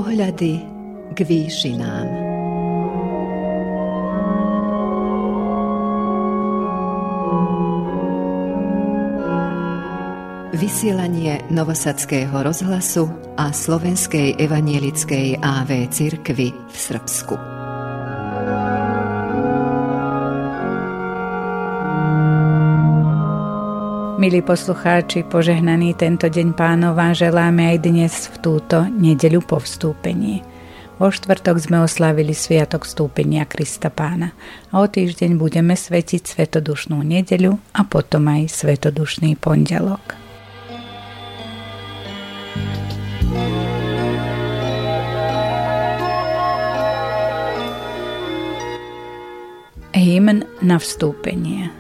Pohľady k výšinám. Vysielanie Novosadského rozhlasu a Slovenskej evanielickej AV cirkvi v Srbsku. Milí poslucháči, požehnaný tento deň Pánova želáme aj dnes v túto nedeľu po vstúpení. Vo štvrtok sme oslávili sviatok vstúpenia Krista Pána a o týždeň budeme svetiť svetodušnú nedeľu a potom aj svetodušný pondelok. Hymn na vstúpenie.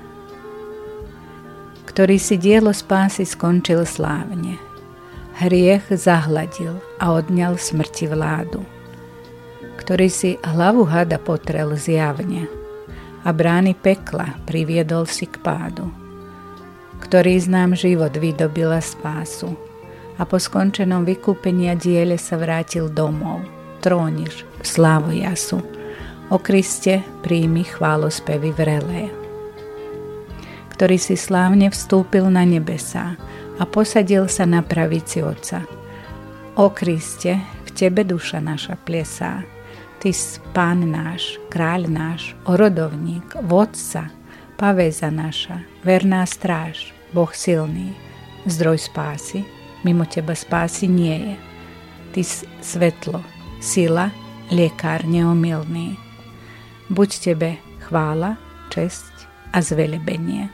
Ktorý si dielo spásy skončil slávne. Hriech zahladil a odňal smrti vládu. Ktorý si hlavu hada potrel zjavne a brány pekla priviedol si k pádu. Ktorý z nám život vydobila spásu a po skončenom vykúpenia diele sa vrátil domov, tróniš v slávu jasu. O Kriste príjmi chválospevy vrelé. Ktorý si slávne vstúpil na nebesá a posadil sa na pravici Otca. O Kriste, v Tebe duša naša plesá. Ty si Pán náš, kráľ náš, orodovník, vodca, paväza naša, verná stráž, Boh silný, zdroj spásy, mimo Teba spásy nie je. Ty si svetlo, sila, liekár neomylný. Buď Tebe chvála, česť a zvelebenie.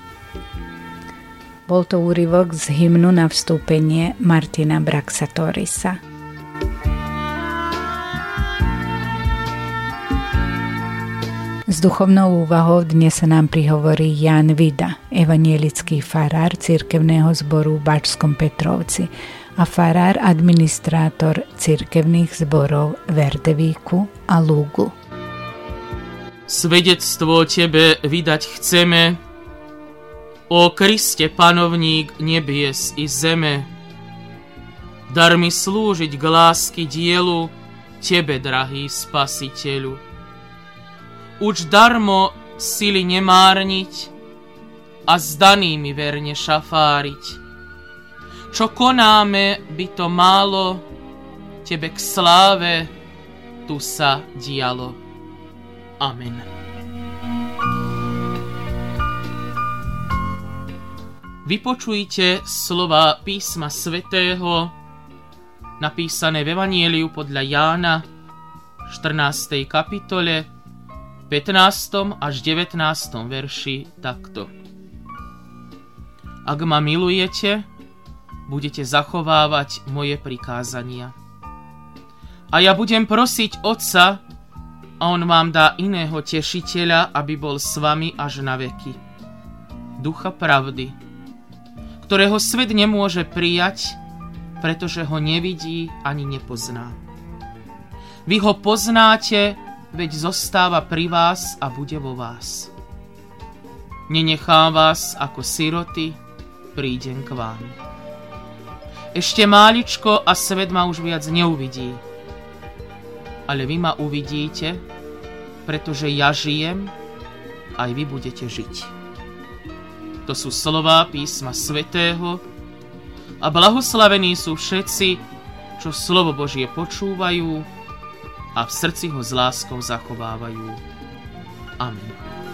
Bol to úryvok z hymnu na vstúpenie Martina Braxatorisa. S duchovnou úvahou dnes sa nám prihovorí Ján Vida, evanielický farár cirkevného zboru v Bačskom Petrovci a farár administrátor cirkevných zborov v Erdevíku a Lúgu. Svedectvo Tebe vydať chceme, o Kriste, panovník nebies i zeme. Dar mi slúžiť k lásky dielu, Tebe, drahý Spasiteľu. Uč darmo sily nemárniť a s danými verne šafáriť. Čo konáme, by to málo, Tebe k sláve tu sa dialo. Amen. Vypočujte slova písma svätého, napísané v Evanieliu podľa Jána, 14. kapitole, 15. až 19. verši takto. Ak ma milujete, budete zachovávať moje prikázania. A ja budem prosiť Otca, a on vám dá iného tešiteľa, aby bol s vami až na veky. Ducha pravdy, ktorého svet nemôže prijať, pretože ho nevidí ani nepozná. Vy ho poznáte, veď zostáva pri vás a bude vo vás. Nenechám vás ako siroty, prídem k vám. Ešte máličko a svet ma už viac neuvidí. Ale vy ma uvidíte, pretože ja žijem, aj vy budete žiť. To sú slová písma svätého a blahoslavení sú všetci, čo slovo Božie počúvajú a v srdci ho s láskou zachovávajú. Amen.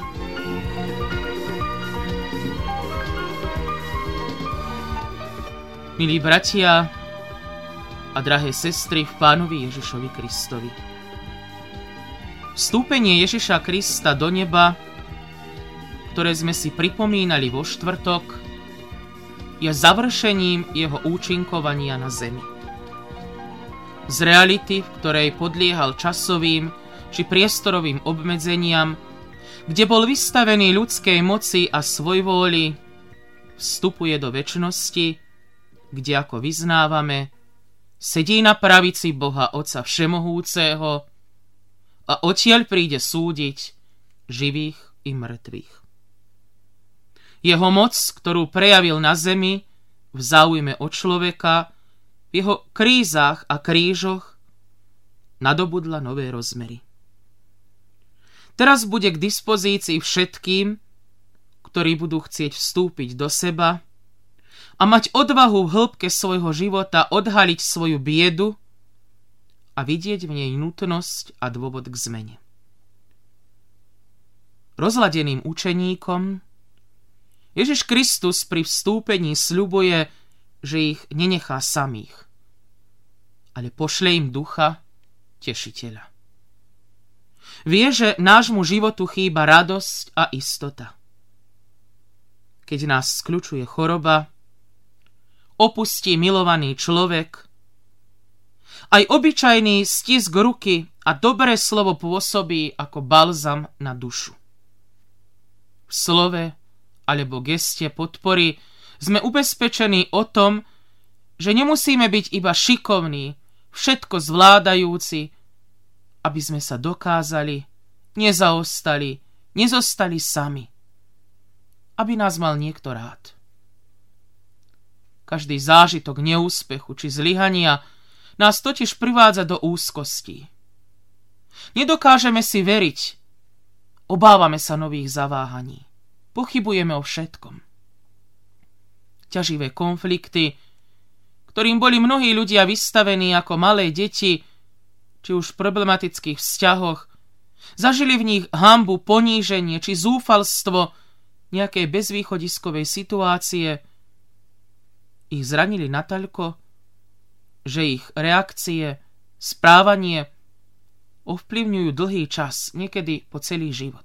Milí bratia a drahé sestry v Pánovi Ježišovi Kristovi. Vstúpenie Ježiša Krista do neba, ktoré sme si pripomínali vo štvrtok, je završením jeho účinkovania na zemi. Z reality, v ktorej podliehal časovým či priestorovým obmedzeniam, kde bol vystavený ľudskej moci a svojvôli, vstupuje do večnosti, kde, ako vyznávame, sedí na pravici Boha Otca Všemohúceho a odtiaľ príde súdiť živých i mŕtvych. Jeho moc, ktorú prejavil na zemi v záujme o človeka, v jeho krízach a krížoch nadobudla nové rozmery. Teraz bude k dispozícii všetkým, ktorí budú chcieť vstúpiť do seba a mať odvahu v hĺbke svojho života odhaliť svoju biedu a vidieť v nej nutnosť a dôvod k zmene. Rozladeným učeníkom Ježiš Kristus pri vstúpení sľubuje, že ich nenechá samých, ale pošle im Ducha, Tešiteľa. Vie, že nášmu životu chýba radosť a istota. Keď nás skľučuje choroba, opustí milovaný človek, aj obyčajný stisk ruky a dobré slovo pôsobí ako balzam na dušu. V slove alebo geste podpory sme ubezpečení o tom, že nemusíme byť iba šikovní, všetko zvládajúci, aby sme sa dokázali, nezostali sami, aby nás mal niekto rád. Každý zážitok neúspechu či zlyhania nás totiž privádza do úzkostí. Nedokážeme si veriť, obávame sa nových zaváhaní, pochybujeme o všetkom. Ťaživé konflikty, ktorým boli mnohí ľudia vystavení ako malé deti, či už v problematických vzťahoch, zažili v nich hanbu, poníženie či zúfalstvo nejakej bezvýchodiskovej situácie, ich zranili natoľko, že ich reakcie, správanie ovplyvňujú dlhý čas, niekedy po celý život.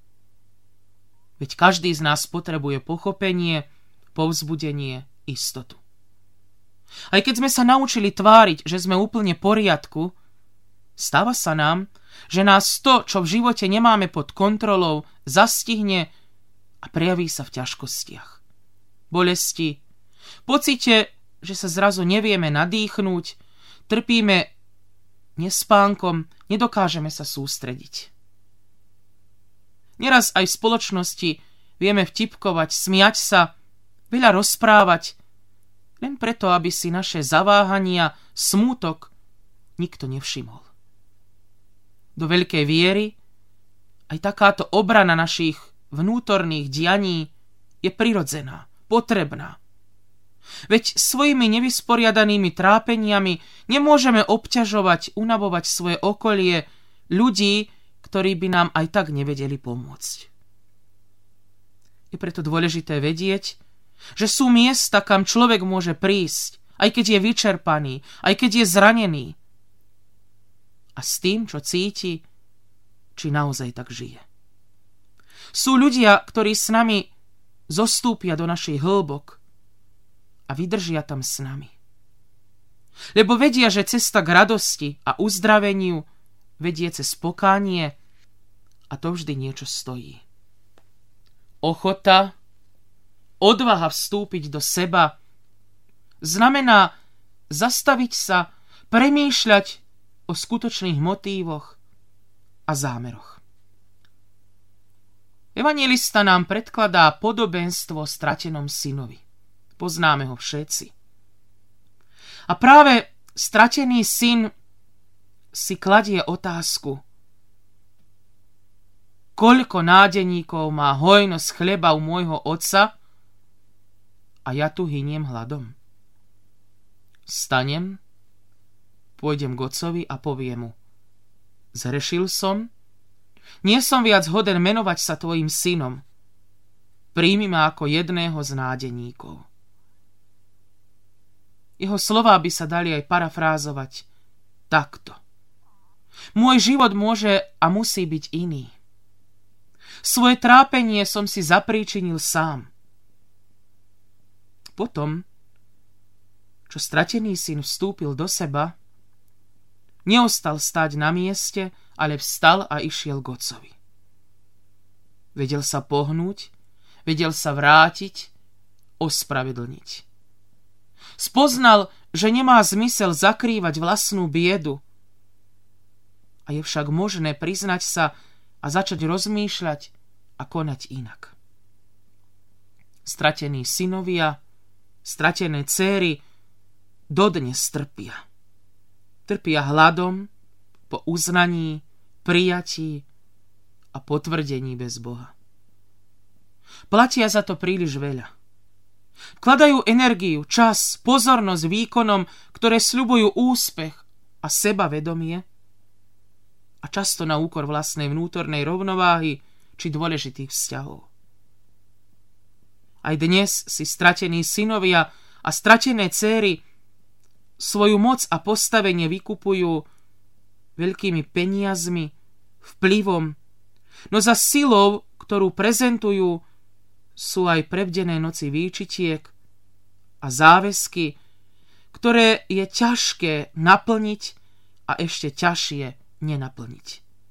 Veď každý z nás potrebuje pochopenie, povzbudenie, istotu. Aj keď sme sa naučili tváriť, že sme úplne v poriadku, stáva sa nám, že nás to, čo v živote nemáme pod kontrolou, zastihne a prejaví sa v ťažkostiach. Bolesti, pocite, že sa zrazu nevieme nadýchnúť, trpíme nespánkom, nedokážeme sa sústrediť. Neraz aj v spoločnosti vieme vtipkovať, smiať sa, veľa rozprávať, len preto, aby si naše zaváhania, smútok nikto nevšimol. Do veľkej viery aj takáto obrana našich vnútorných dianí je prirodzená, potrebná. Veď svojimi nevysporiadanými trápeniami nemôžeme obťažovať, unavovať svoje okolie, ľudí, ktorí by nám aj tak nevedeli pomôcť. Je preto dôležité vedieť, že sú miesta, kam človek môže prísť, aj keď je vyčerpaný, aj keď je zranený. A s tým, čo cíti, či naozaj tak žije. Sú ľudia, ktorí s nami zostúpia do našich hĺbok a vydržia tam s nami. Lebo vedia, že cesta k radosti a uzdraveniu vedie cez pokánie a to vždy niečo stojí. Ochota, odvaha vstúpiť do seba znamená zastaviť sa, premýšľať o skutočných motívoch a zámeroch. Evanjelista nám predkladá podobenstvo o stratenom synovi. Poznáme ho všetci. A práve stratený syn si kladie otázku, koľko nádeníkov má hojnosť chleba u môjho otca a ja tu hyniem hladom. Vstanem, pôjdem k otcovi a poviem mu, zhrešil som, nie som viac hoden menovať sa tvojim synom, príjmi ma ako jedného z nádeníkov. Jeho slová by sa dali aj parafrázovať takto. Môj život môže a musí byť iný. Svoje trápenie som si zapríčinil sám. Potom, čo stratený syn vstúpil do seba, neostal stáť na mieste, ale vstal a išiel k otcovi. Vedel sa pohnúť, vedel sa vrátiť, ospravedlniť. Spoznal, že nemá zmysel zakrývať vlastnú biedu. A je však možné priznať sa a začať rozmýšľať a konať inak. Stratení synovia, stratené céry dodnes trpia. Trpia hladom, po uznaní, prijatí a potvrdení bez Boha. Platia za to príliš veľa. Vkladajú energiu, čas, pozornosť výkonom, ktoré sľubujú úspech a sebavedomie a často na úkor vlastnej vnútornej rovnováhy či dôležitých vzťahov. Aj dnes si stratení synovia a stratené céry svoju moc a postavenie vykupujú veľkými peniazmi, vplyvom, no za silou, ktorú prezentujú, sú aj prebdené noci výčitiek a záväzky, ktoré je ťažké naplniť a ešte ťažšie nenaplniť.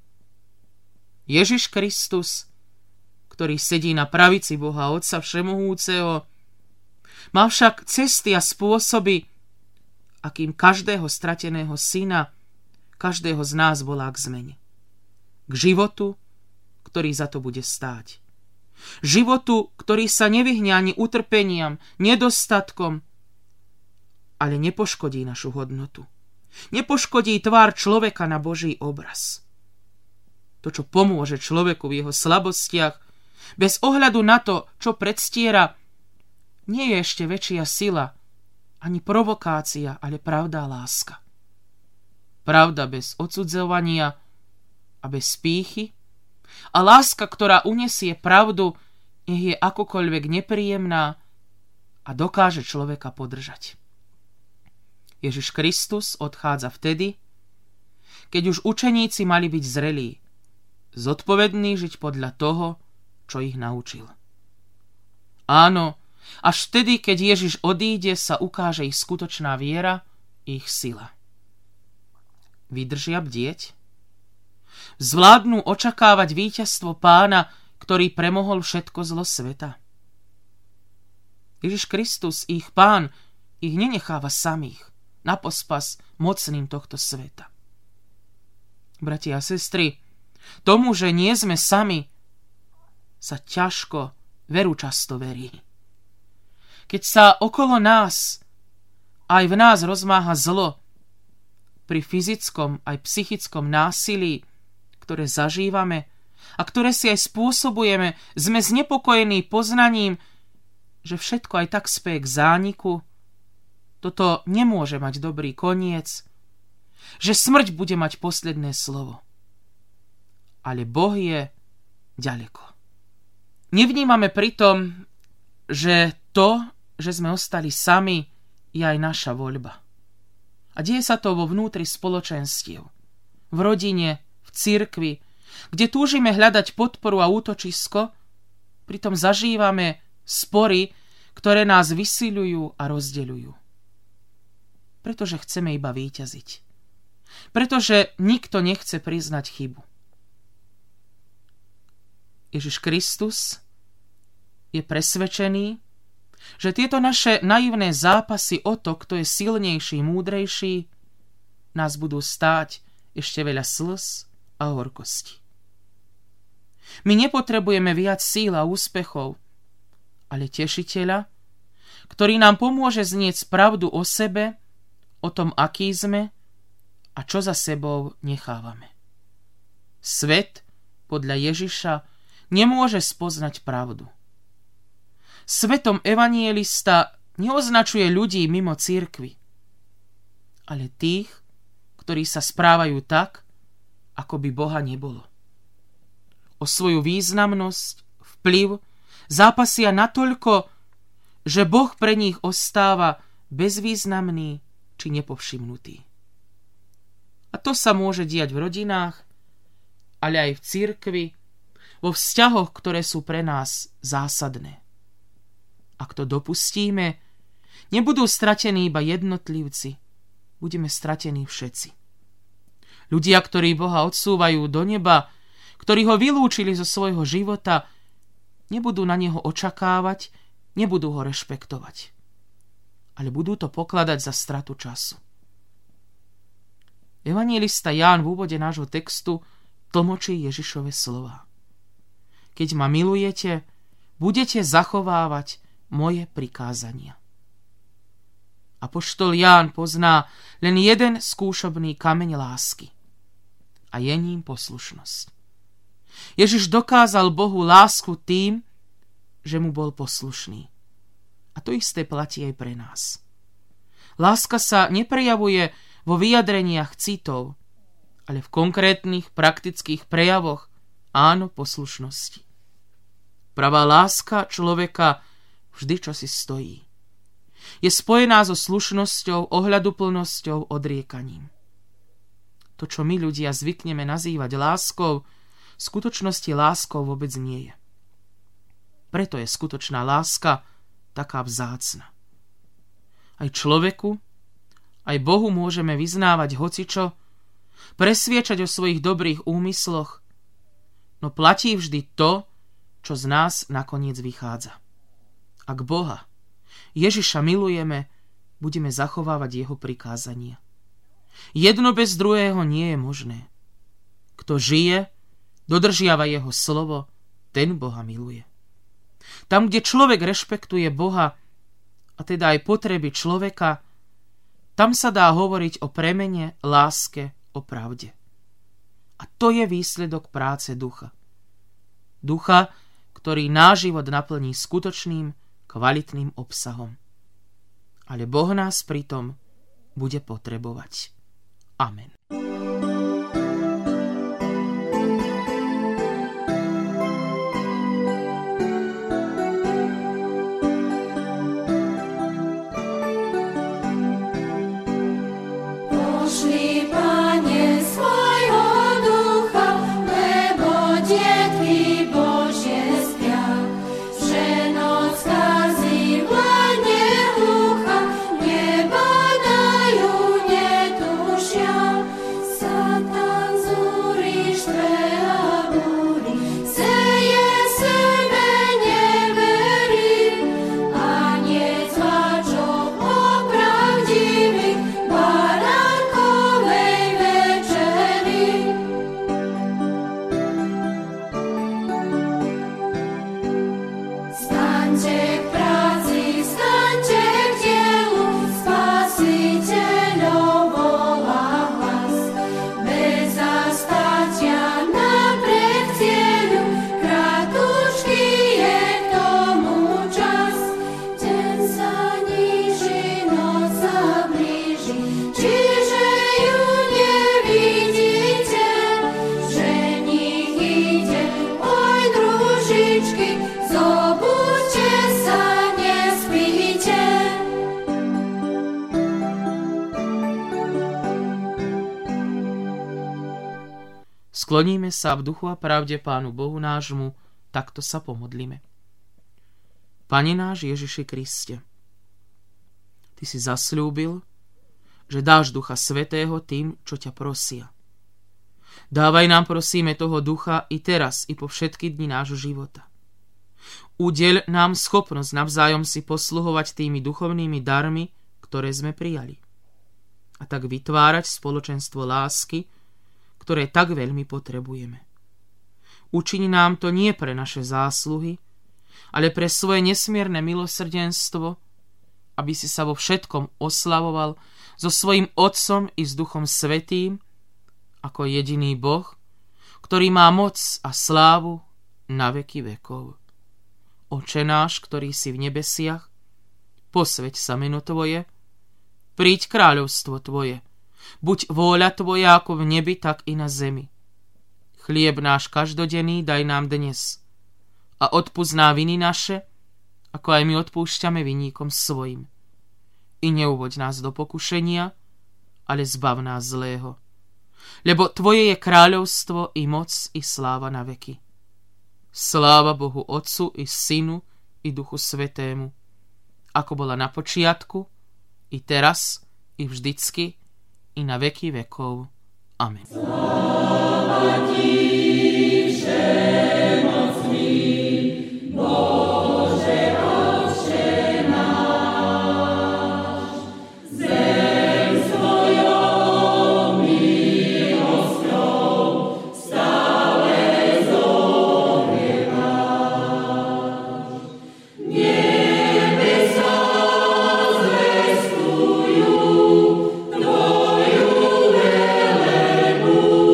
Ježiš Kristus, ktorý sedí na pravici Boha Otca Všemohúceho, má však cesty a spôsoby, akým každého strateného syna, každého z nás volá k zmene. K životu, ktorý za to bude stáť. Životu, ktorý sa nevyhne ani utrpeniam, nedostatkom, ale nepoškodí našu hodnotu. Nepoškodí tvár človeka na Boží obraz. To, čo pomôže človeku v jeho slabostiach, bez ohľadu na to, čo predstiera, nie je ešte väčšia sila, ani provokácia, ale pravda a láska. Pravda bez odsudzovania a bez pýchy, a láska, ktorá unesie pravdu, nech je akokoľvek nepríjemná a dokáže človeka podržať. Ježiš Kristus odchádza vtedy, keď už učeníci mali byť zrelí, zodpovední žiť podľa toho, čo ich naučil. Áno, až vtedy, keď Ježiš odíde, sa ukáže ich skutočná viera, ich sila. Vydržia bdieť? Zvládnu očakávať víťazstvo Pána, ktorý premohol všetko zlo sveta? Ježiš Kristus, ich Pán, ich nenecháva samých na pospas mocným tohto sveta. Bratia a sestry, tomu, že nie sme sami, sa ťažko, veru často verí. Keď sa okolo nás, aj v nás rozmáha zlo, pri fyzickom aj psychickom násilí, ktoré zažívame a ktoré si aj spôsobujeme, sme znepokojení poznaním, že všetko aj tak speje k zániku. Toto nemôže mať dobrý koniec, že smrť bude mať posledné slovo. Ale Boh je ďaleko. Nevnímame pritom, že to, že sme ostali sami, je aj naša voľba. A deje sa to vo vnútri spoločenstiev, v rodine, v cirkvi, kde túžime hľadať podporu a útočisko, pritom zažívame spory, ktoré nás vysiľujú a rozdeľujú. Pretože chceme iba víťaziť. Pretože nikto nechce priznať chybu. Ježiš Kristus je presvedčený, že tieto naše naivné zápasy o to, kto je silnejší, múdrejší, nás budú stáť ešte veľa slz a horkosti. My nepotrebujeme viac síl a úspechov, ale tešiteľa, ktorý nám pomôže znieť pravdu o sebe, o tom, aký sme a čo za sebou nechávame. Svet podľa Ježiša nemôže spoznať pravdu. Svetom evanielista neoznačuje ľudí mimo cirkvi, ale tých, ktorí sa správajú tak, ako by Boha nebolo. O svoju významnosť, vplyv zápasia natoľko, že Boh pre nich ostáva bezvýznamný či nepovšimnutý. A to sa môže diať v rodinách, ale aj v cirkvi, vo vzťahoch, ktoré sú pre nás zásadné. Ak to dopustíme, nebudú stratení iba jednotlivci, budeme stratení všetci. Ľudia, ktorí Boha odsúvajú do neba, ktorí ho vylúčili zo svojho života, nebudú na neho očakávať, nebudú ho rešpektovať. Ale budú to pokladať za stratu času. Evanjelista Ján v úvode nášho textu tlmočí Ježišove slová. Keď ma milujete, budete zachovávať moje prikázania. Apoštol Ján pozná len jeden skúšobný kameň lásky. a je ním poslušnosť. Ježiš dokázal Bohu lásku tým, že mu bol poslušný. A to isté platí aj pre nás. Láska sa neprejavuje vo vyjadreniach citov, ale v konkrétnych praktických prejavoch áno poslušnosti. Pravá láska človeka vždy čosi stojí. Je spojená so slušnosťou, ohľaduplnosťou, odriekaním. To, čo my ľudia zvykneme nazývať láskou, v skutočnosti láskou vôbec nie je. Preto je skutočná láska taká vzácna. Aj človeku, aj Bohu môžeme vyznávať hocičo, presviečať o svojich dobrých úmysloch, no platí vždy to, čo z nás nakoniec vychádza. Ak Boha, Ježiša milujeme, budeme zachovávať jeho prikázania. Jedno bez druhého nie je možné. Kto žije, dodržiava jeho slovo, ten Boha miluje. Tam, kde človek rešpektuje Boha, a teda aj potreby človeka, tam sa dá hovoriť o premene, láske, o pravde. A to je výsledok práce ducha. Ducha, ktorý náš život naplní skutočným, kvalitným obsahom. Ale Boh nás pritom bude potrebovať. Amen. Skloníme sa v duchu a pravde Pánu Bohu nášmu, takto sa pomodlíme. Pane náš Ježiši Kriste, Ty si zasľúbil, že dáš Ducha Svätého tým, čo ťa prosia. Dávaj nám, prosíme, toho ducha i teraz, i po všetky dni nášho života. Udeľ nám schopnosť navzájom si posluhovať tými duchovnými darmi, ktoré sme prijali. A tak vytvárať spoločenstvo lásky, ktoré tak veľmi potrebujeme. Učiň nám to nie pre naše zásluhy, ale pre svoje nesmierne milosrdenstvo, aby si sa vo všetkom oslavoval so svojím Otcom i s Duchom Svätým, ako jediný Boh, ktorý má moc a slávu na veky vekov. Oče náš, ktorý si v nebesiach, posväť sa meno Tvoje, príď kráľovstvo Tvoje, buď vôľa Tvoja ako v nebi, tak i na zemi. Chlieb náš každodenný daj nám dnes a odpúsť viny naše, ako aj my odpúšťame vinníkom svojim. I neuvoď nás do pokušenia, ale zbav nás zlého. Lebo Tvoje je kráľovstvo i moc i sláva na veky. Sláva Bohu Otcu i Synu i Duchu Svätému, ako bola na počiatku, i teraz, i vždycky, i na veky vekov. Amen. Sláva Ti, všemocný Bože, Otče náš, zem svojou milosťou stále zohrievaš. Nebesá zvestujú Tvoju velebu.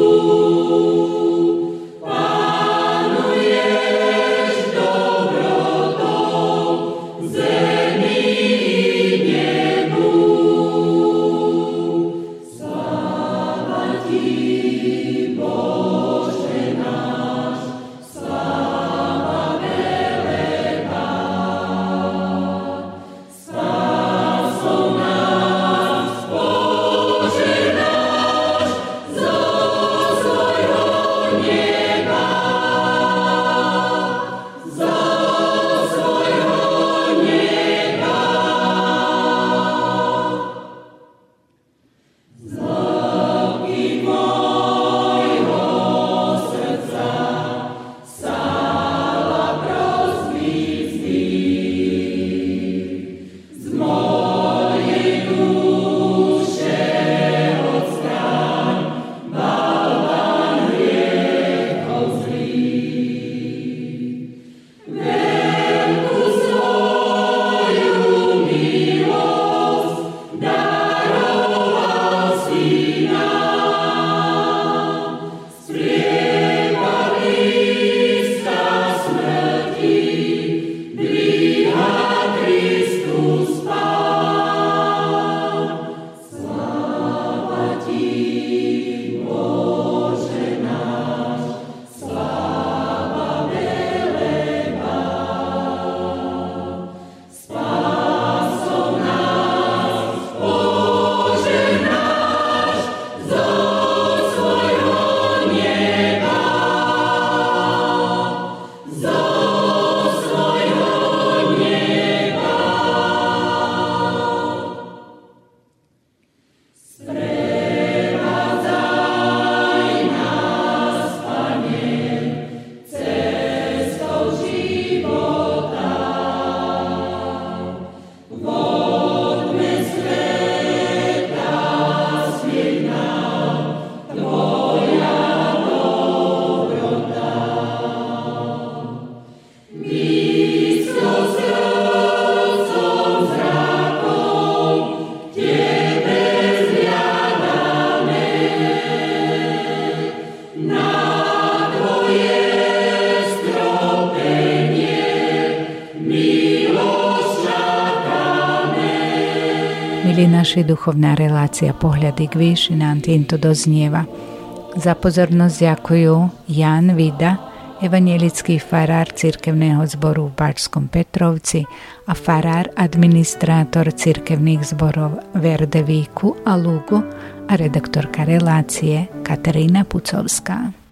naša duchovná relácia Pohľady k výšinám týmto doznieva. Za pozornosť ďakujú Jan Vida, evanjelický farár cirkevného zboru v Bačskom Petrovci a farár administrátor cirkevných zborov v Erdevíku a Lugu a redaktorka relácie Katarína Pucovská.